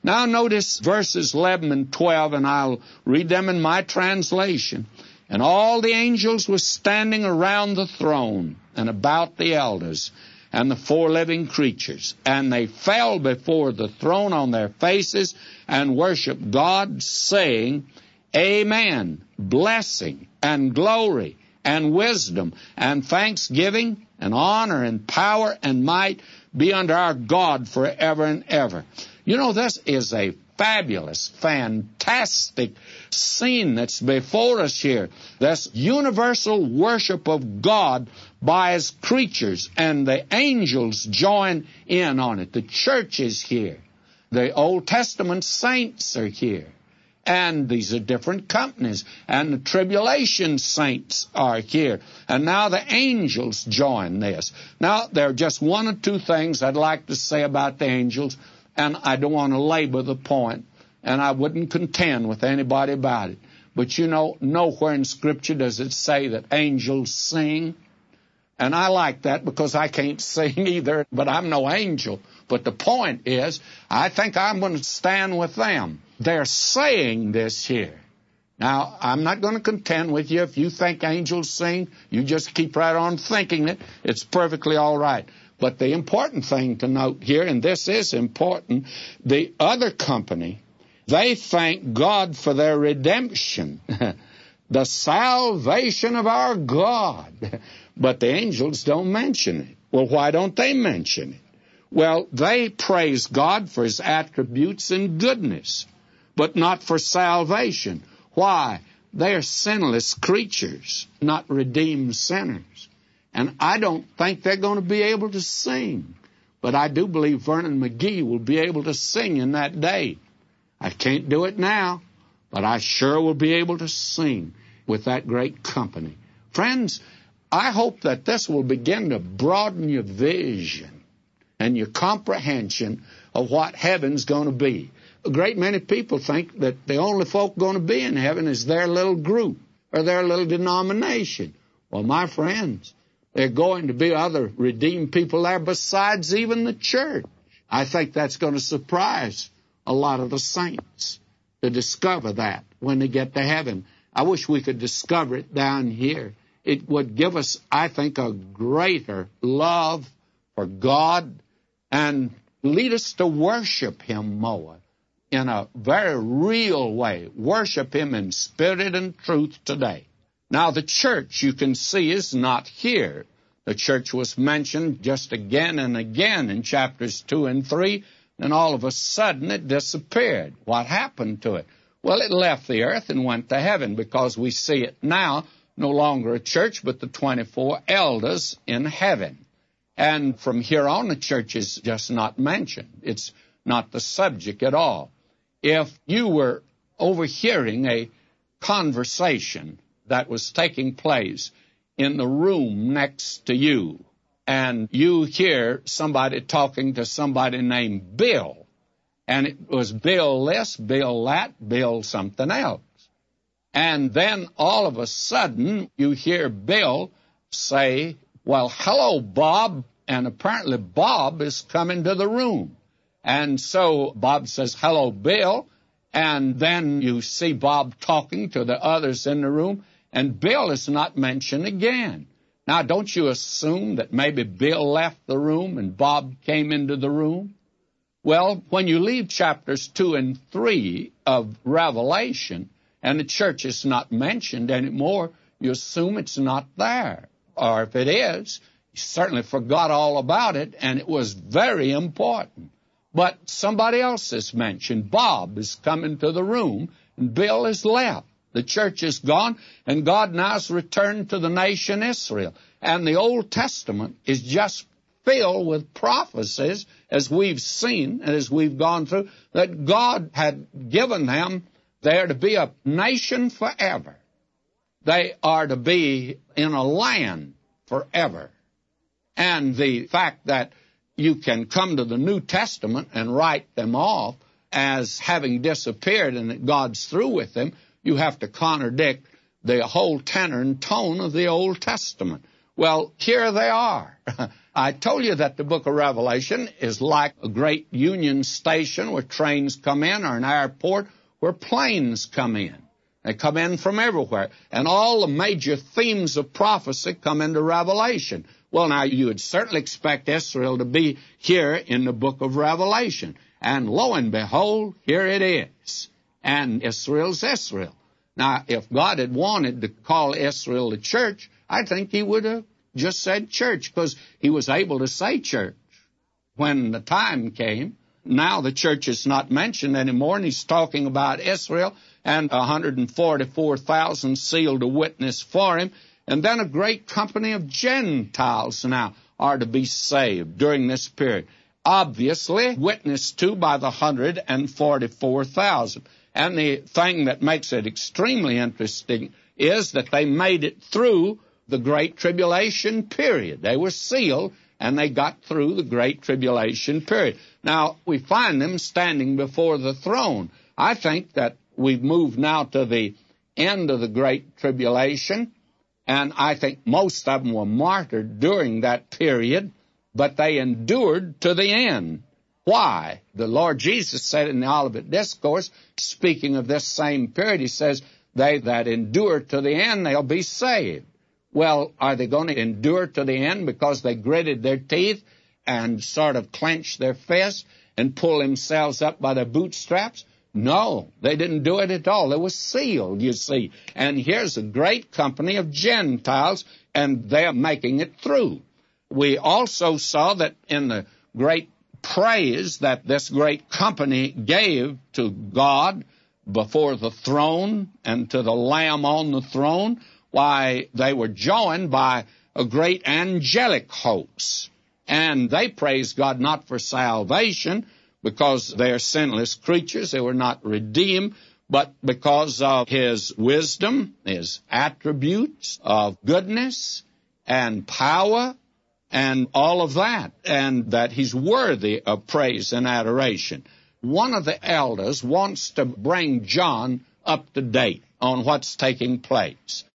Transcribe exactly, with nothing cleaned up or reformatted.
Now notice verses eleven and twelve, and I'll read them in my translation. And all the angels were standing around the throne and about the elders and the four living creatures. And they fell before the throne on their faces and worshiped God, saying, Amen, blessing and glory and wisdom and thanksgiving and honor and power and might be unto our God forever and ever. You know, this is a fabulous, fantastic scene that's before us here. This universal worship of God by His creatures, and the angels join in on it. The church is here. The Old Testament saints are here. And these are different companies. And the tribulation saints are here. And now the angels join this. Now, there are just one or two things I'd like to say about the angels, and I don't want to labor the point, and I wouldn't contend with anybody about it. But you know, nowhere in Scripture does it say that angels sing. And I like that because I can't sing either, but I'm no angel. But the point is, I think I'm going to stand with them. They're saying this here. Now, I'm not going to contend with you. If you think angels sing, you just keep right on thinking it. It's perfectly all right. But the important thing to note here, and this is important, the other company, they thank God for their redemption, the salvation of our God. But the angels don't mention it. Well, why don't they mention it? Well, they praise God for His attributes and goodness, but not for salvation. Why? They are sinless creatures, not redeemed sinners. And I don't think they're going to be able to sing. But I do believe Vernon McGee will be able to sing in that day. I can't do it now, but I sure will be able to sing with that great company. Friends, I hope that this will begin to broaden your vision and your comprehension of what heaven's going to be. A great many people think that the only folk going to be in heaven is their little group or their little denomination. Well, my friends, there are going to be other redeemed people there besides even the church. I think that's going to surprise a lot of the saints to discover that when they get to heaven. I wish we could discover it down here. It would give us, I think, a greater love for God and lead us to worship Him more in a very real way. Worship Him in spirit and truth today. Now, the church, you can see, is not here. The church was mentioned just again and again in chapters two and three, and all of a sudden it disappeared. What happened to it? Well, it left the earth and went to heaven, because we see it now, no longer a church, but the twenty-four elders in heaven. And from here on, the church is just not mentioned. It's not the subject at all. If you were overhearing a conversation that was taking place in the room next to you, and you hear somebody talking to somebody named Bill, and it was Bill this, Bill that, Bill something else. And then all of a sudden you hear Bill say, well, hello, Bob, and apparently Bob is coming to the room. And so Bob says, hello, Bill, and then you see Bob talking to the others in the room, and Bill is not mentioned again. Now, don't you assume that maybe Bill left the room and Bob came into the room? Well, when you leave chapters two and three of Revelation, and the church is not mentioned anymore, you assume it's not there. Or if it is, you certainly forgot all about it, and it was very important. But somebody else is mentioned. Bob is coming to the room, and Bill is left. The church is gone, and God now has returned to the nation Israel. And the Old Testament is just filled with prophecies, as we've seen and as we've gone through, that God had given them there to be a nation forever. They are to be in a land forever. And the fact that you can come to the New Testament and write them off as having disappeared and that God's through with them, you have to contradict the whole tenor and tone of the Old Testament. Well, here they are. I told you that the book of Revelation is like a great Union Station where trains come in, or an airport where planes come in. They come in from everywhere. And all the major themes of prophecy come into Revelation. Well, now, you would certainly expect Israel to be here in the book of Revelation. And lo and behold, here it is. And Israel's Israel. Now, if God had wanted to call Israel the church, I think he would have just said church, because he was able to say church when the time came. Now the church is not mentioned anymore, and he's talking about Israel and one hundred forty-four thousand sealed to witness for him. And then a great company of Gentiles now are to be saved during this period. Obviously witnessed to by the one hundred forty-four thousand. And the thing that makes it extremely interesting is that they made it through the Great Tribulation period. They were sealed, and they got through the Great Tribulation period. Now, we find them standing before the throne. I think that we've moved now to the end of the Great Tribulation, and I think most of them were martyred during that period, but they endured to the end. Why? The Lord Jesus said in the Olivet Discourse, speaking of this same period, he says, they that endure to the end, they'll be saved. Well, are they going to endure to the end because they gritted their teeth and sort of clenched their fists and pull themselves up by their bootstraps? No, they didn't do it at all. They were sealed, you see. And here's a great company of Gentiles, and they're making it through. We also saw that in the great praise that this great company gave to God before the throne and to the Lamb on the throne, why, they were joined by a great angelic host. And they praised God not for salvation, because they are sinless creatures, they were not redeemed, but because of his wisdom, his attributes of goodness and power and all of that, and that he's worthy of praise and adoration. One of the elders wants to bring John up to date on what's taking place.